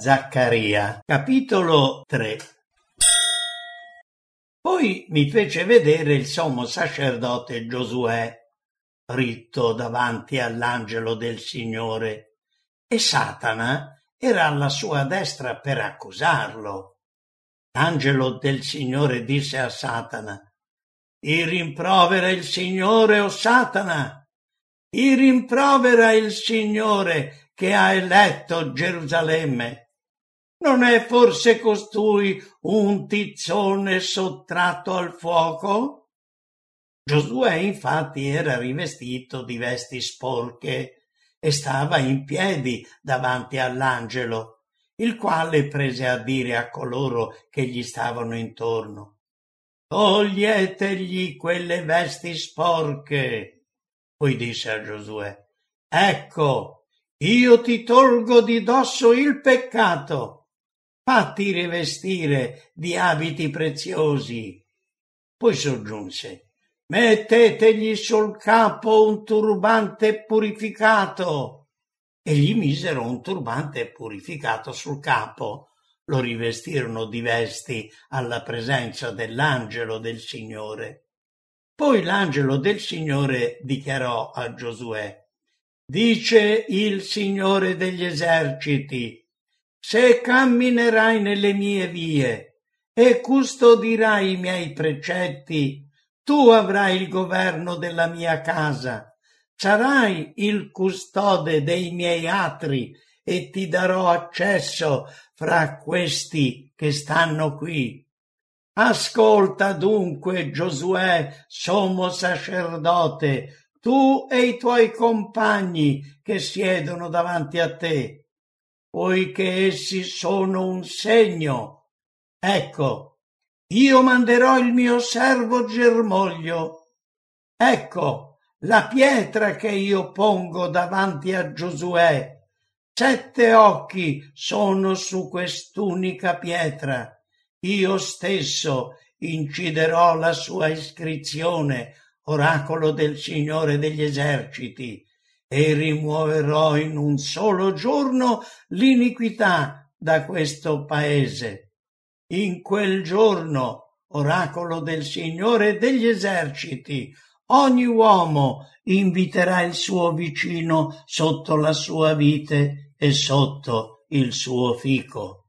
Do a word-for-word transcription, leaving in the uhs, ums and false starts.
Zaccaria, capitolo tre. Poi mi fece vedere il sommo sacerdote Giosuè, ritto davanti all'angelo del Signore, e Satana era alla sua destra per accusarlo. L'angelo del Signore disse a Satana: «Ti rimprovera il Signore, o Satana! Ti rimprovera il Signore che ha eletto Gerusalemme. Non è forse costui un tizzone sottratto al fuoco?» Giosuè infatti era rivestito di vesti sporche e stava in piedi davanti all'angelo, il quale prese a dire a coloro che gli stavano intorno: «Toglietegli quelle vesti sporche». Poi disse a Giosuè: «Ecco, io ti tolgo di dosso il peccato. Fatti rivestire di abiti preziosi». Poi soggiunse: «Mettetegli sul capo un turbante purificato». E gli misero un turbante purificato sul capo, lo rivestirono di vesti alla presenza dell'angelo del Signore. Poi l'angelo del Signore dichiarò a Giosuè: «Dice il Signore degli eserciti: se camminerai nelle mie vie e custodirai i miei precetti, tu avrai il governo della mia casa, sarai il custode dei miei atri e ti darò accesso fra questi che stanno qui. Ascolta dunque, Giosuè, sommo sacerdote, tu e i tuoi compagni che siedono davanti a te, poiché essi sono un segno. Ecco, io manderò il mio servo Germoglio. Ecco la pietra che io pongo davanti a Giosuè. Sette occhi sono su quest'unica pietra. Io stesso inciderò la sua iscrizione, oracolo del Signore degli eserciti, e rimuoverò in un solo giorno l'iniquità da questo paese. In quel giorno, oracolo del Signore degli eserciti, ogni uomo inviterà il suo vicino sotto la sua vite e sotto il suo fico».